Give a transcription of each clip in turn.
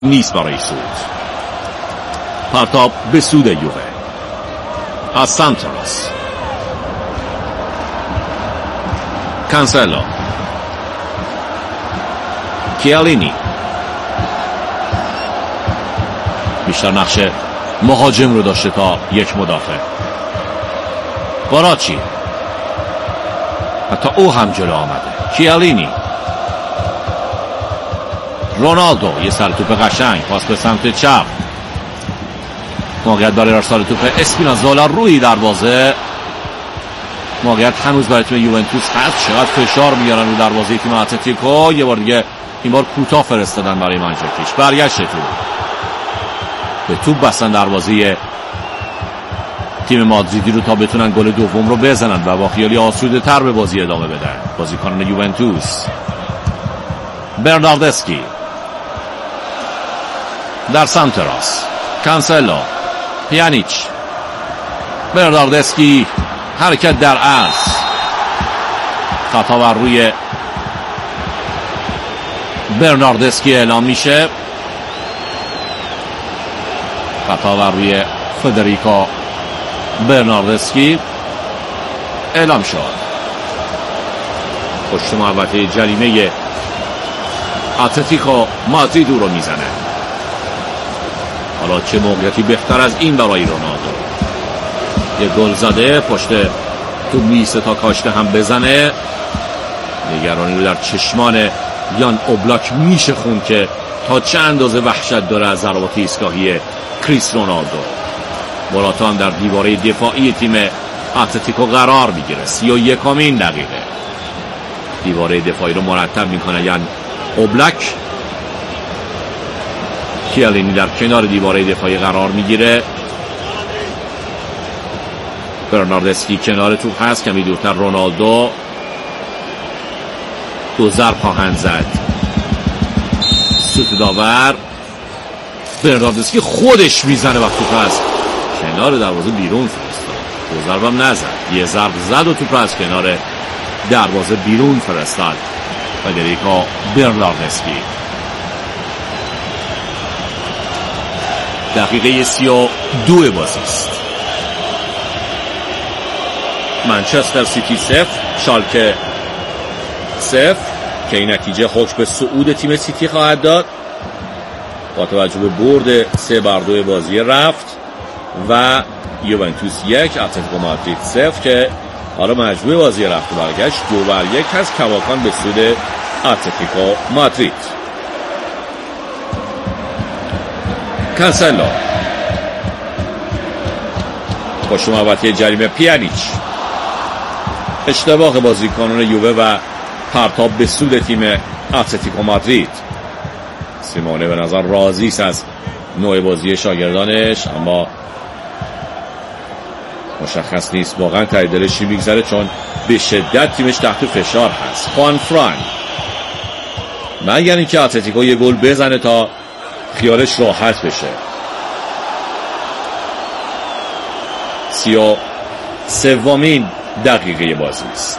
نیست برای سود. پرتاب به سود یووه از سمت راست. کانسلو، کیالینی بیشتر نقش مهاجم رو داشته تا یک مدافع. باراچی، حتی او هم جلو آمده. کیالینی، رونالدو، یه سر توپ قشنگ، پاس به سمت چپ، موقعیت برای ارسال توپ. اسپینازولا روی دروازه، موقعیت هنوز برای تیم یوونتوس هست. چقدر فشار میارن رو دروازه تیم اتلتیکو. یه بار دیگه این بار کوتاه فرستادن برای منجاکیچ. برگشت توپ به توپ بستن دروازه تیم مادریدی رو تا بتونن گل دوم رو بزنن و با خیالی آسوده تر به بازی ادامه بدن. بازیکنان یوونتوس. برناردسکی در سمت راست. کانسلو، پیانیچ، برناردسکی، حرکت در عرض، خطا بر روی برناردسکی اعلام میشه. خطا بر روی فدریکو برناردسکی اعلام شد. پشت محوطه جریمه اتلتیکو مادرید رو میزنه. حالا چه موقعیتی بهتر از این برای رونالدو. یه گل زده، پشت تو میسه تا کاشته هم بزنه. نگرانی رو در چشمان یان اوبلاک میشه خون که تا چه اندازه وحشت داره از ضربات ایستگاهی کریس رونالدو. موراتا هم در دیواره دفاعی تیم اتلتیکو قرار میگیره. 31مین دقیقه دیواره دفاعی رو مرتب میکنه یان اوبلاک. کیالینی در کنار دیواره دفاعی قرار میگیره. برناردسکی کنار توپ هست، کمی دورتر رونالدو. دو ضرب خواهند زد. سوت داور. برناردسکی خودش میزنه و توپ از کنار دروازه بیرون فرستاد. دو ضرب هم نزد، یه ضرب زد و توپ از کنار دروازه بیرون فرستاد. فدریکو برناردسکی. دقیقه 32 بازی است. منچستر سیتی 0 شالکه 0 که این نتیجه حکم به صعود تیم سیتی خواهد داد با توجه به برد 3-2 بازی رفت و یوونتوس 1 اتلتیکو مادرید 0 که حالا مجموع بازی رفت و برگشت 2-1 هست. کماکان به سود اتلتیکو مادرید. کانسلو، پشت محوطه جریمه پیانیچ. اشتباه بازیکنان یووه و پرتاب به سود تیم اتلتیکو مادرید. سیمونه به نظر راضی است از نوع بازی شاگردانش، اما مشخص نیست واقعا ته دلش چی میگذره، چون به شدت تیمش تحت فشار هست. خوان فران، مگر اینکه اتلتیکو یه گل بزنه تا خیالش راحت بشه. 33مین دقیقه بازی است.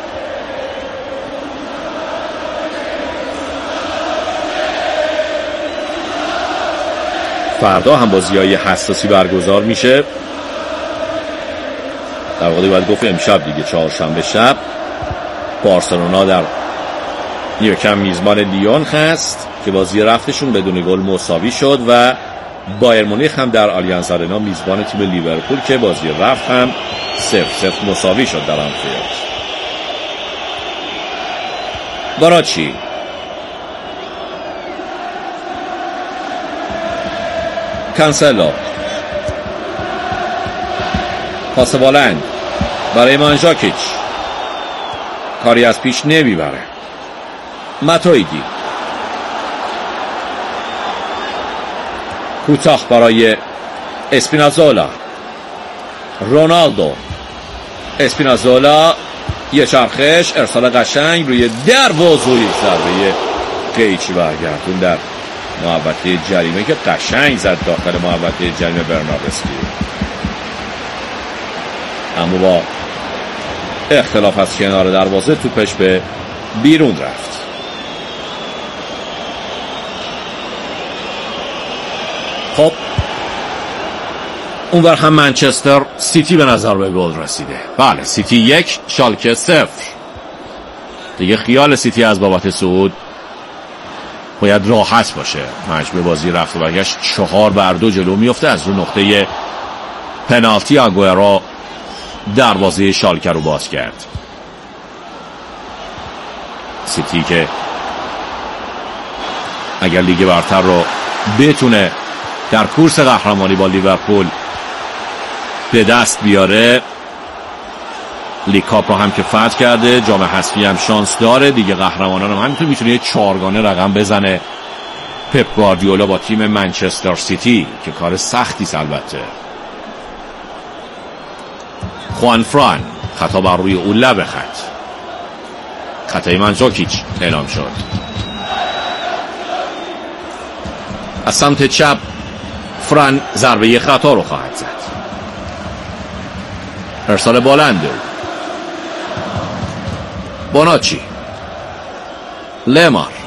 فردا هم بازی‌های حساسی برگزار میشه. در واقع باید گفت امشب دیگه، چهارشنبه شب بارسلونا در نیوکمپ میزبان لیون هست که بازی رفتشون بدون گل مساوی شد و بایر مونیخ هم در آلیانز آرنا میزبان تیم لیورپول که بازی رفت هم 0-0 مساوی شد در آنفیلد. باراچی، کانسلو، پاس بلند برای منجاکیچ، کاری از پیش نمیبره. ماتویدی، کوتاه برای اسپینازولا. رونالدو، اسپینازولا، یه چرخش، ارسال قشنگ روی دروازه، یک ضربه قیچی برگردون در محوطه جریمه که قشنگ زد داخل محوطه جریمه برناردسکی، اما با اختلاف از کنار دروازه توپش به بیرون رفت. خب اونور هم منچستر سیتی به نظر به گل رسیده. بله، سیتی 1 شالکه 0. دیگه خیال سیتی از بابت صعود باید راحت باشه. مجموع بازی رفت و برگشت 4-2 جلو میفته. از رو نقطه پنالتی آگوئرو دروازه شالکه رو باز کرد. سیتی که اگر لیگ برتر رو بتونه در کورس قهرمانی با لیورپول به دست بیاره، لیگ کاپ رو هم که فتح کرده، جام حذفی هم شانس داره، دیگه قهرمانان هم همینطور میتونه یه 4گانه رقم بزنه پپ گواردیولا با تیم منچستر سیتی که کار سختی است. البته خوان فران خطا بر روی اون لب خطای منزوکیچ اعلام شد. از سمت چپ فران ضربه خطا رو خواهد زد. ارسال بلند بوناچی، لیمار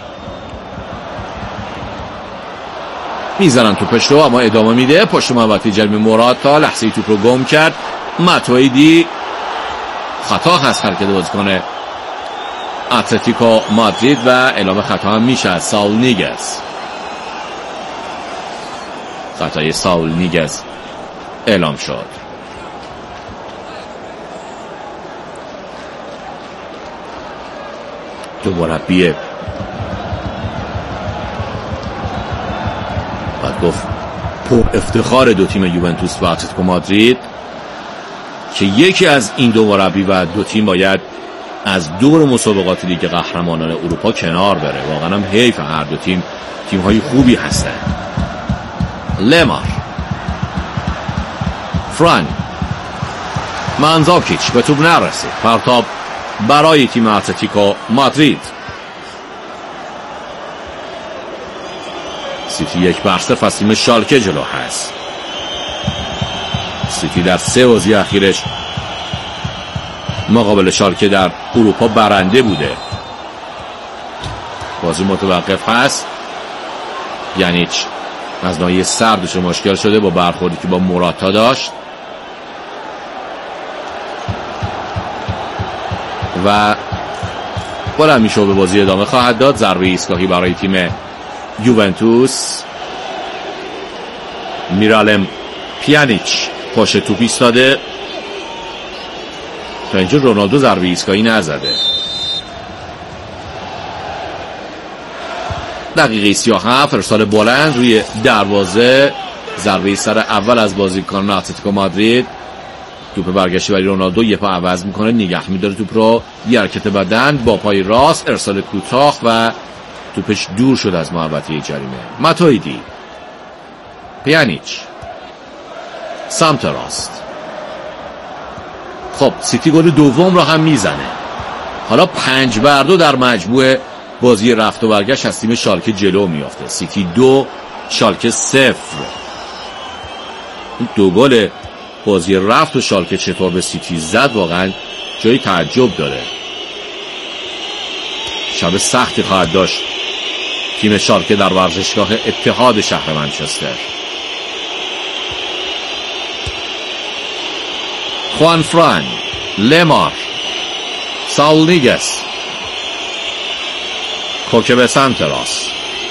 میزنن توپش رو، اما ادامه میده. پشت محوطه جریمه موراتا لحظه توپ رو گم کرد. ماتویدی خطا هست حرکت بازیکن اتلتیکو مادرید و اعلام خطا هم میشه از ساول نیگز. خطای ساول نیگز اعلام شد. دو مربی باید گفت پر افتخار دو تیم یوونتوس و اتلتیکو مادرید که یکی از این دو مربی و دو تیم باید از دور مسابقات لیگ قهرمانان اروپا کنار بره. واقعا هم حیف، هر دو تیم های خوبی هستن. لیمار، فران، منزاکیچ به توپ نرسید. پرتاب برای تیم اتلتیکو مادرید. سیتی 1-0 از تیم شالکه جلو هست. سیتی در 3 بازی اخیرش مقابل شالکه در اروپا برنده بوده. بازی متوقف هست. یعنی از ناحیه سردش مشکل شده با برخوردی که با موراتا داشت و بالا میشه به بازی ادامه خواهد داد. ضربه ایستگاهی برای تیم یوونتوس. میرالم پیانیچ پشت توپ ایستاده. تا اینجا رونالدو ضربه ایستگاهی نزده. دقیقه 37 ارسال بلند روی دروازه. ضربه سر اول از بازیکن اتلتیکو مادرید. توپ برگشتی برای رونالدو، یه پا عوض میکنه، نگه میداره توپ رو، یه حرکت بدن با پای راست، ارسال کوتاه و توپش دور شد از محوطه جریمه. ماتویدی، پیانیچ، سمت راست. خب سیتی گل دوم رو هم میزنه. حالا 5-2 در مجموع بازی رفت و برگشت از تیم شالکه جلو میافته. سیتی 2 شالکه 0. این 2 گل بازی رفت و شالکه چطور به سیتی زد واقعا جای تعجب داره. شب سختی خواهد داشت تیم شالکه در ورزشگاه اتحاد شهر منچستر. خوان فران، لیمار، ساول نیگز، کوکه به سمت راست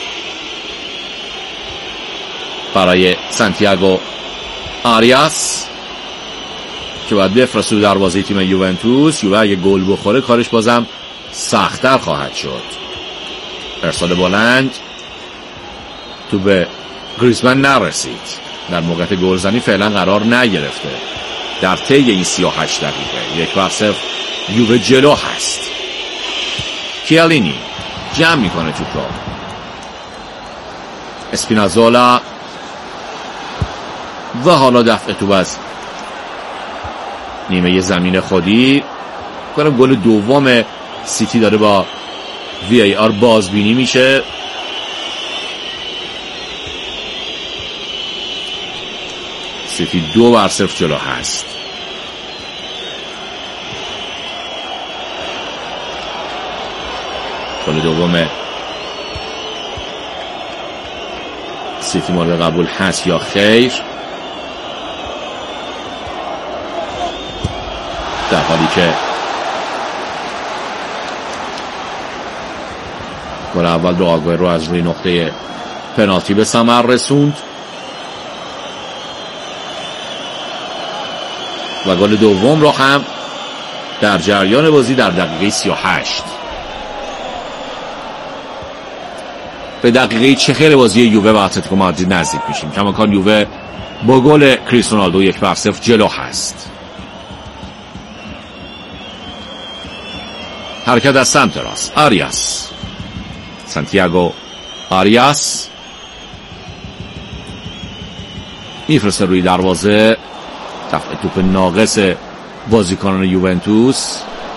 برای سانتیاگو آریاس که باید بفرسته در بازی تیم یوونتوس. یووه اگه گل بخوره کارش بازم سخت‌تر خواهد شد. ارسال بلند تو به گریزمان نرسید. در موقعیت گلزنی فعلا قرار نگرفته. در طی این 38 دقیقه 1-0 یووه جلو هست. کیالینی جمع میکنه توپ رو. اسپینازولا و حالا دفع توپ از نیمه زمین خودی. کنم گل دوم سیتی داره با VAR بازبینی میشه. سیتی 2-0 جلو هست. گل دوم سیتی مورد قبول هست یا خیر، در حالی که گل اول دو آگوئرو از روی نقطه پنالتی به ثمر رسوند و گل دوم را هم در جریان بازی در دقیقه 38 به دقیقه 40 بازی یووه و اتلتیکو مادرید نزدیک میشیم. کماکان یووه با گل کریس رونالدو 1-0 جلو هست. حرکت از سمت راست، آریاس، سانتیاگو آریاس میفرسته روی دروازه، دفع توپ ناقص بازیکنان یوونتوس.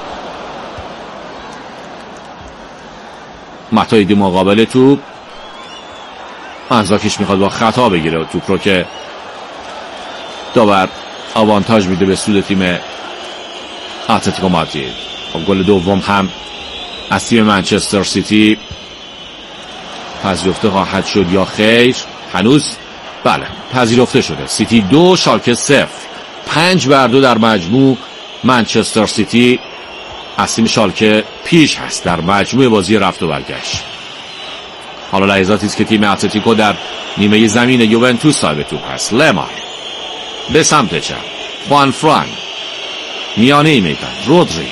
ماتویدی مقابل توپ، منزاکیش میخواد با خطا بگیره توپ رو که داور آوانتاژ میده به سود تیم اتلتیکو مادرید. گل دوم هم از تیم منچستر سیتی پذیرفته خواهد شد یا خیر؟ هنوز بله پذیرفته شده. سیتی 2 شالکه 0، 5-2 در مجموع. منچستر سیتی از تیم شالکه پیش هست در مجموع بازی رفت و برگشت. حالا لحظاتی است که تیم اتلتیکو در نیمه زمین یوونتوس صاحب توپ هست. لمار به سمت چپ، خوان فران میانه میدان، رودری،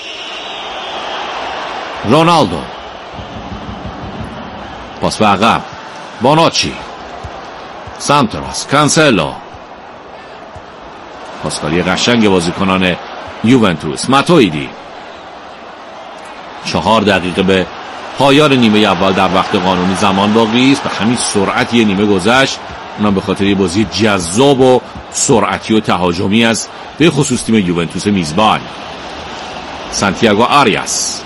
رونالدو، پاس به عقب، باناچی، سمت راست، کانسلو. پاسکاری قشنگ بازیکنان یوونتوس. ماتویدی. 4 دقیقه به پایان نیمه اول در وقت قانونی زمان باقی است. به همین سرعت یه نیمه گذشت، اونم به خاطر یه بازی جذاب و سرعتی و تهاجمی از به خصوص تیم یوونتوس میزبان. سانتیاگو آریاس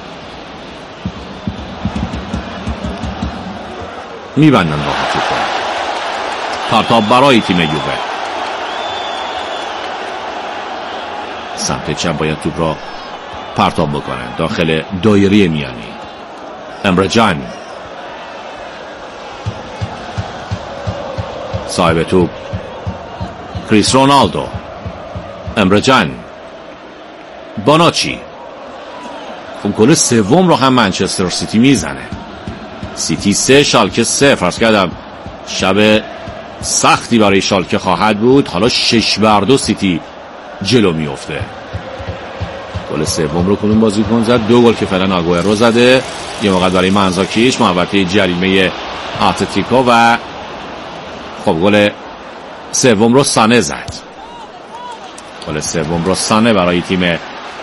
میبندن راه توپ. پرتاب برای تیم یووه. سمت چپ باید توپ را پرتاب بکنن داخل دایره میانی. امره جان صاحب توپ، کریس رونالدو، امره جان، باناچی. خب گل سوم رو هم منچستر سیتی میزنه. سیتی 3 شالکه 0. عرض کردم شب سختی برای شالکه خواهد بود. حالا 6-2 سیتی جلو میفته. گل سوم رو کدوم بازیکن زد؟ 2 گل که فعلا آگوئرو زده. یه موقع برای منزاکیش محوطه جریمه اتلتیکو و خب گل سوم رو سانه زد. گل سوم رو سانه برای تیم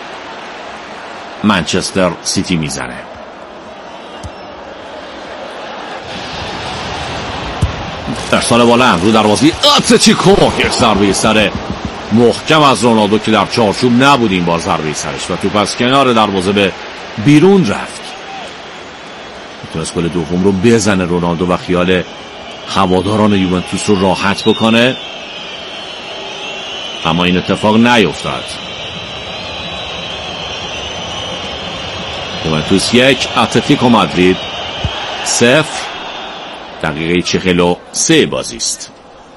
منچستر سیتی میزنه. ارسال بالا رو دروازه اتلتیکو. یک ضربه سر محکم از رونالدو که در چارچوب نبود این بار ضربه سرش و توپ از کنار دروازه به بیرون رفت. میتونست گل دوم رو بزنه رونالدو و خیال هواداران یوونتوس رو راحت بکنه، اما این اتفاق نیفتاد. یوونتوس 1 اتلتیکو مادرید 0. دقیقه 43 بازی است.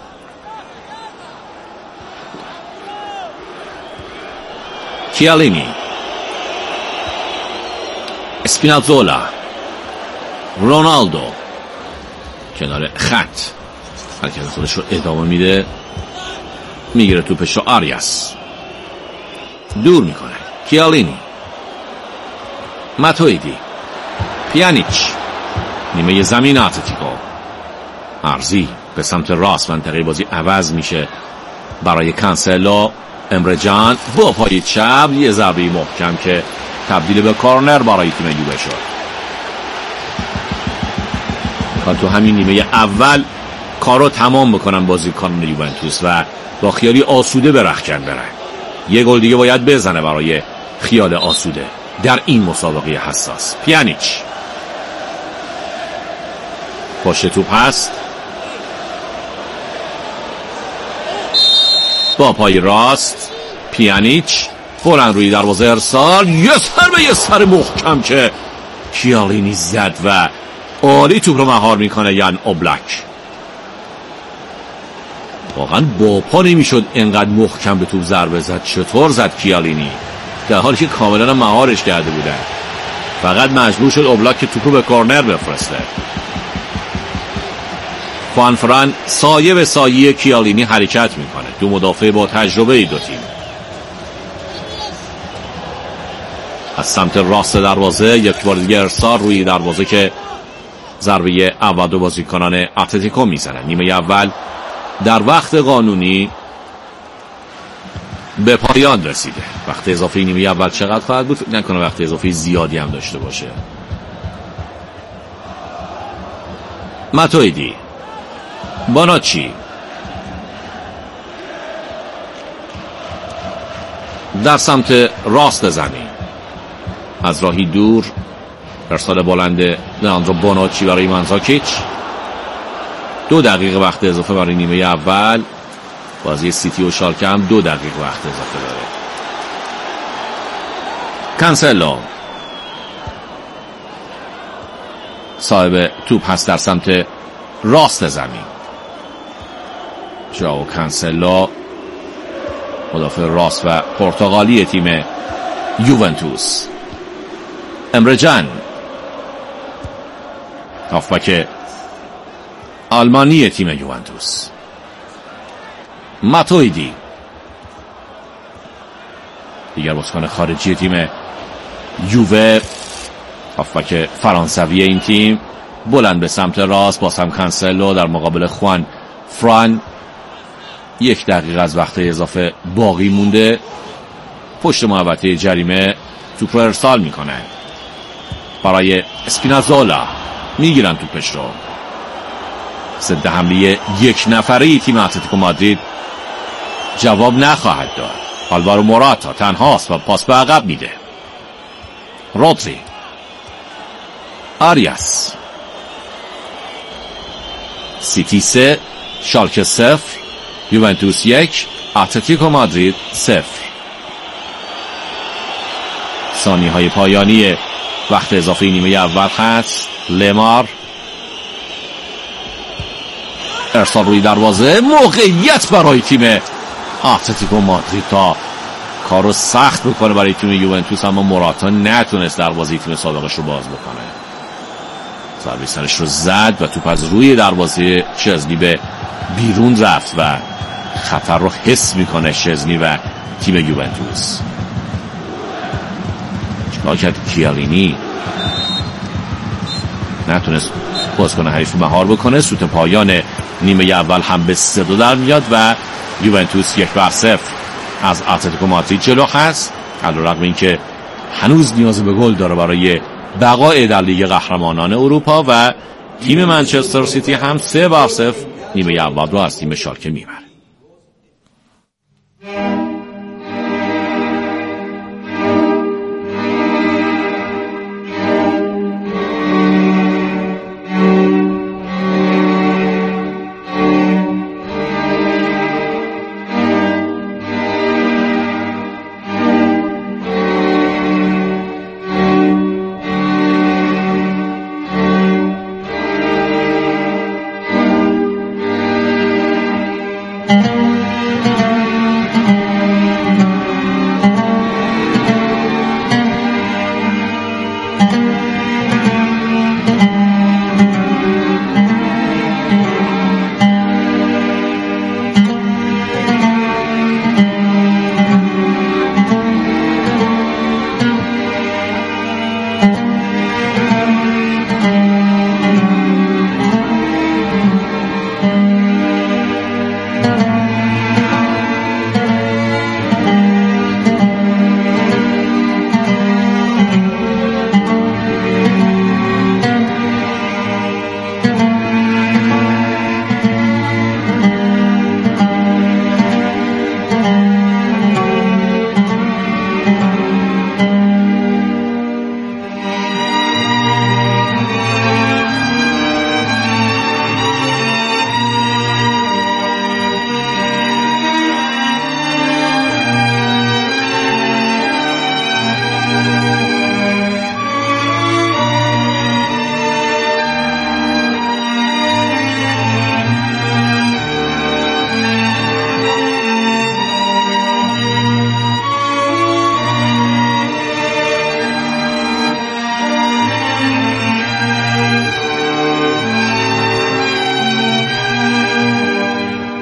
کیالینی، اسپینازولا، رونالدو کنار خط حرکت خودش رو ادامه میده، میگیره توپش رو، آریاس دور میکنه، کیالینی، ماتویدی، پیانیچ، نیمه زمین اتلتیکو، عرضی به سمت راست، منطقه بازی عوض میشه برای کانسلو، امره جان با پای چپ یه ضربه محکم که تبدیل به کورنر برای تیم یووه شد. تو همین نیمه اول کارو تمام بکنن بازیکنان یوونتوس و با خیالی آسوده به رختکن برن. یه گل دیگه باید بزنه برای خیال آسوده در این مسابقه حساس. پیانیچ پشت توپ هست، با پای راست پیانیچ بلند روی دروازه ارسال، یه سر محکم که کیالینی زد و عالی توپ رو مهار میکنه یان اوبلاک. واقعا با پا نمیشد انقدر محکم به توپ ضربه زد. چطور زد کیالینی در حالی که کاملا مهارش کرده بودن. فقط مجبور شد اوبلاک که توپو به کورنر بفرسته. خوان فران سایه به سایه کیالینی حرکت میکنه. دو مدافع با تجربه دو تیم. از سمت راست دروازه یک بار دیگه ارسال روی دروازه که ضربه اول دو بازیکنان اتلتیکو میزنن. نیمه اول در وقت قانونی به پایان رسیده. وقت اضافه نیمه اول چقدر خواهد بود؟ فکر نکنم وقت اضافه زیادی هم داشته باشه. ماتویدی، باناچی در سمت راست زمین از راهی دور ارسال بلند لئاندرو باناچی برای منزاکیچ. 2 دقیقه وقت اضافه برای نیمه اول. بازی سیتی و شالکه هم 2 دقیقه وقت اضافه داره. کانسلو صاحب توپ هست در سمت راست زمین. ژائو کانسلو مدافع راست و پرتغالی تیم یوونتوس. امره جان هافبک آلمانی تیم یوونتوس. ماتویدی دیگر بازیکن خارجی تیم یووه، هافبک فرانسوی این تیم. بلند به سمت راست باز هم کانسلو در مقابل خوان فران. 1 دقیقه از وقت اضافه باقی مونده. پشت محوطه جریمه توپ رو ارسال میکنه برای اسپینازولا. میگیرن توپش رو. ضد حمله 1 نفره تیم اتلتیکو مادرید جواب نخواهد داد. آلوارو موراتا تنهاست و پاس به عقب میده. رودری، آریاس. سیتی 3 شالکه 0 یوونتوس 1 اتلتیکو مادرید 0. ثانیه های پایانی وقت اضافه نیمه اول هست. لمار ارسال روی دروازه. موقعیت برای تیم اتلتیکو مادرید تا کارو سخت بکنه برای تیم یوونتوس، اما موراتا نتونست دروازه تیم سابقش رو باز بکنه. ضربه سرش رو زد و توپ از روی دروازه شزنی به بیرون رفت و خطر رو حس میکنه شزنی و تیم یوونتوس. چیکار کرد کیالینی؟ نتونست بازیکن حریف مهار بکنه. سوت پایان نیمه اول هم به 3-2 در میاد و یوونتوس 1-0 از اتلتیکو مادرید جلو هست، علیرغم اینکه هنوز نیاز به گل داره برای بقای در لیگ قهرمانان اروپا و تیم منچستر سیتی هم 3-0 نیمه اول رو از تیم شالکه میبره.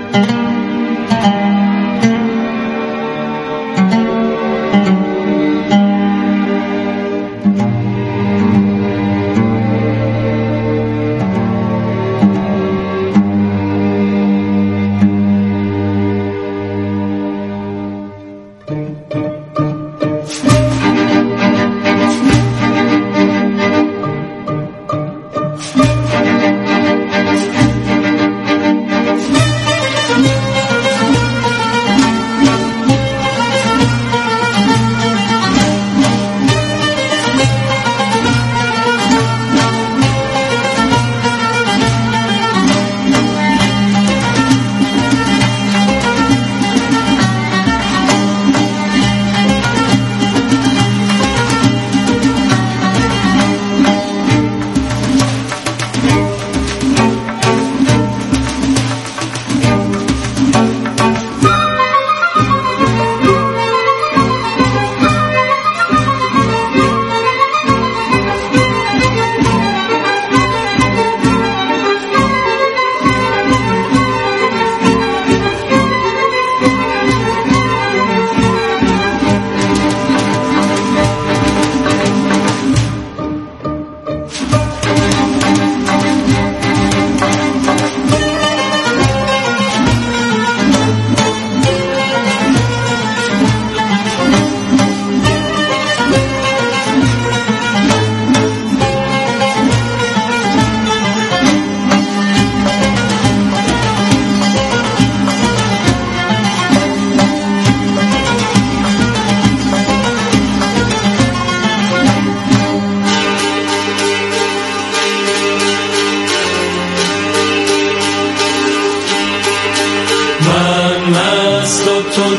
تو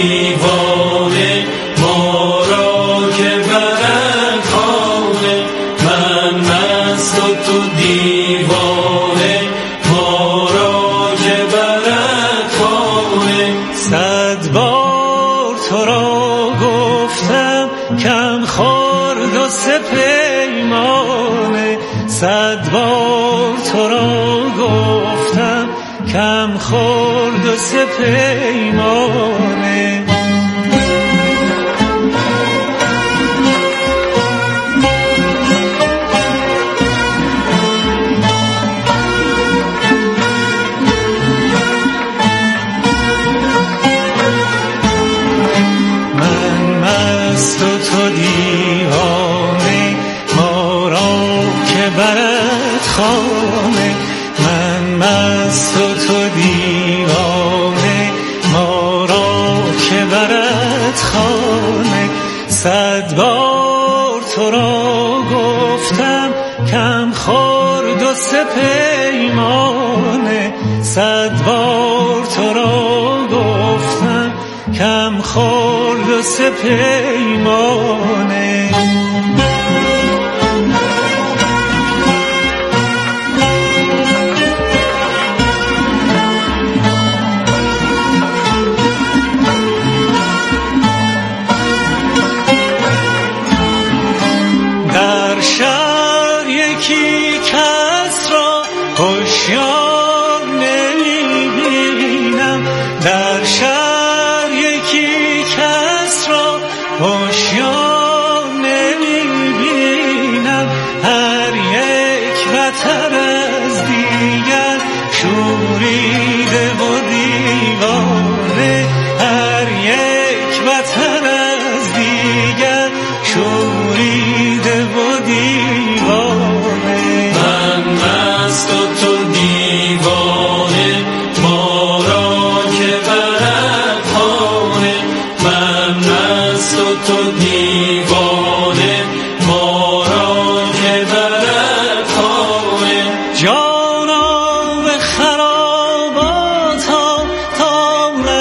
دیوانه ما را که برد خانه، من مست و تو دیوانه ما را که برد خانه. 100 بار تو را گفتم کم خورد و سپیمانه، 100 بار تو را گفتم کم خورد و سپیمانه. من مست و تو دیوانه ما را که برد خانه، من مست و تو دیوانه ما را که برد خانه. 100 بار تو را گفتم کم خورد و سپیمانه، 100 بار تو را گفتم کم خورد و سپیمانه. در شهر یکی کس را هوشیار نمی‌بینم، در شهر یکی کس را هوشیار نمی‌بینم، هر یک بتر از دیگر شوریده و دیوانه، هر یک بتر از دیگر شوریده و دیوانه. من مست و تو دیوانه ما را که برد خانه، من مست و تو دیوانه ما را که برد خانه. جانا به خرابات ها تا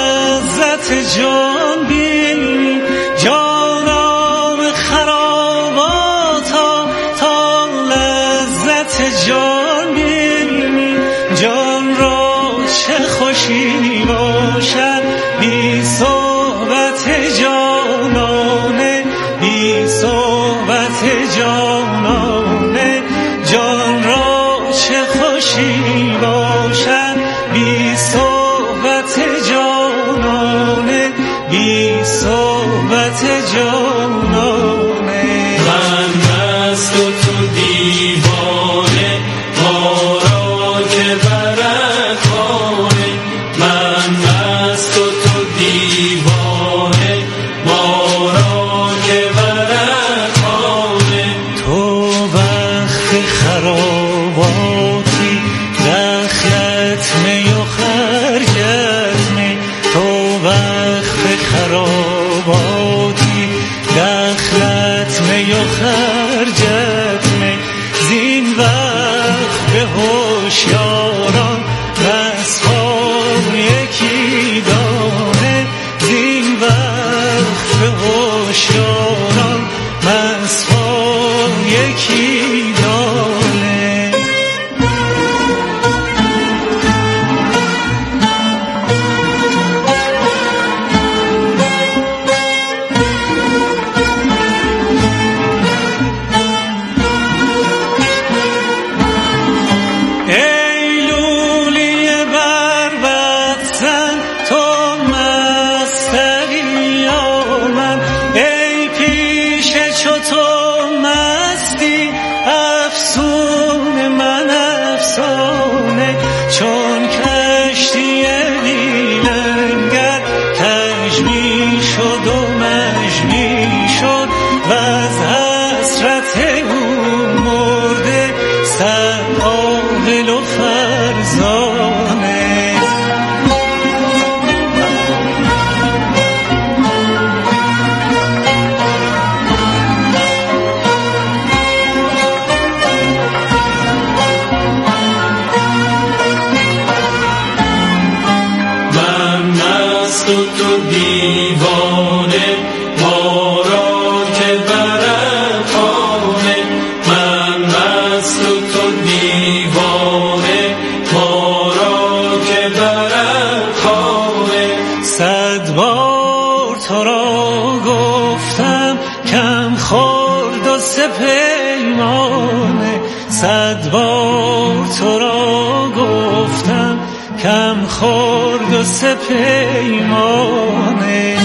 مست و تو دیوانه، ما را که برد خانه. من مست و تو دیوانه، ما را که برد خانه. 100 بار تو را گفتم کم خورد و سپیمانه، 100 بار تو را گفتم کم خورد و سپیمانه.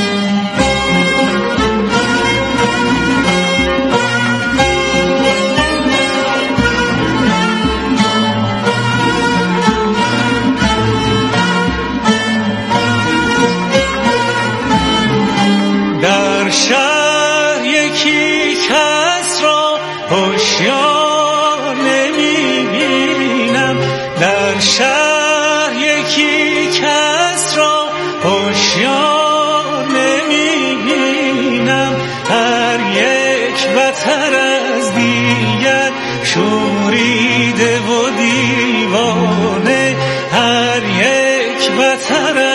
در شهر یکی کس را هوشیار نمی‌بینم، در شهر یکی کس را هوشیار نمی‌بینم. هر یک بتر از دیگر شوریده و دیوانه، هر یک بتر